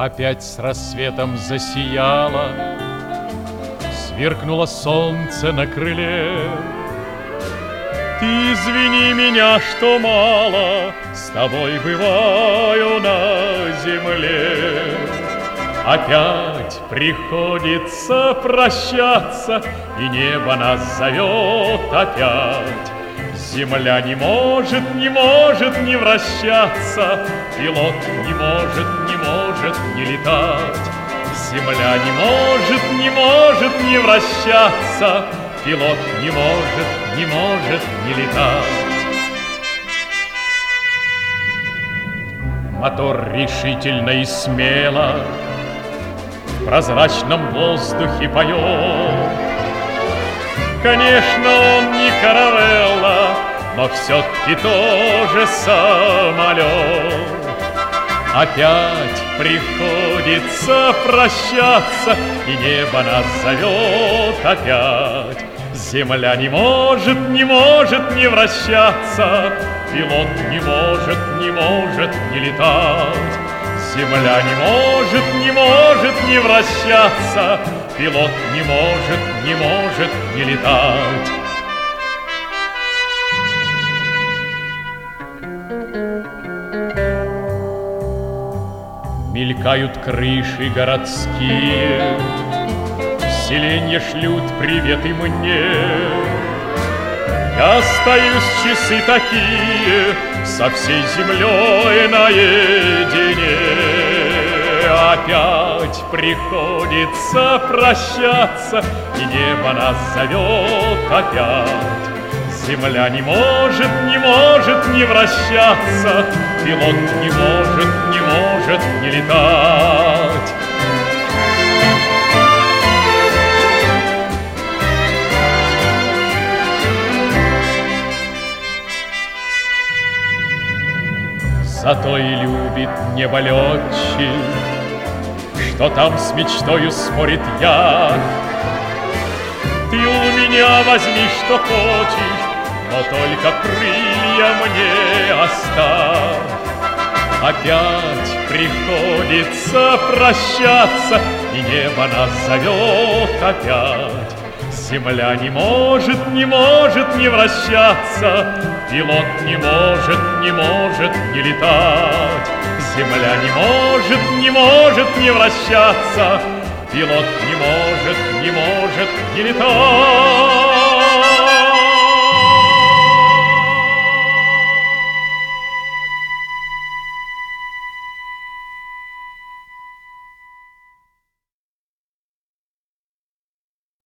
Опять с рассветом засияло, сверкнуло солнце на крыле. Ты извини меня, что мало с тобой бываю на земле. Опять приходится прощаться, и небо нас зовет опять. Земля не может не вращаться, пилот не может не летать. Земля не может не вращаться, пилот не может не летать. Мотор решительно и смело в прозрачном воздухе поет. Конечно, он не каравелла, но все-таки тоже самолет. Опять приходится прощаться, и небо нас зовет опять. Земля не может не вращаться, пилот не может не летать. Земля не может не вращаться, пилот не может не летать. Мелькают крыши городские, селенья шлют приветы мне. Я остаюсь часы такие со всей землей наедине. Опять приходится прощаться, и небо нас зовет опять. Земля не может не вращаться, пилот не может не летать. Зато и любит небо летчик, что там с мечтою спорит я. Ты у меня возьми, что хочешь, но только крылья мне оставь. Опять приходится прощаться, и небо нас зовет опять. Земля не может не вращаться, пилот не может не летать. Земля не может не вращаться, пилот не может не летать.